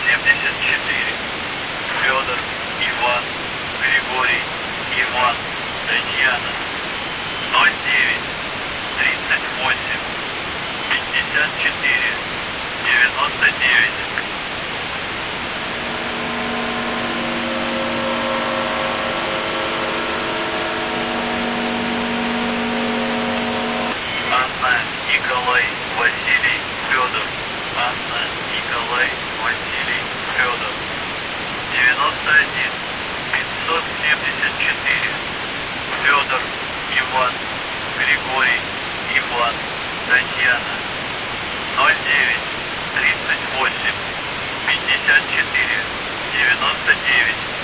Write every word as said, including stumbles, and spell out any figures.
семьдесят четыре. Федор, Иван, Григорий, Иван, Татьяна. ноль девять тридцать восемь пятьдесят четыре девяносто девять. Анна, Николай, Василий, Федор. Анна, Николай, Василий, Федор. девяносто один пятьсот семьдесят четыре. Федор, Иван, Григорий, Иван, Татьяна. ноль девять тридцать восемь пятьдесят четыре девяносто девять.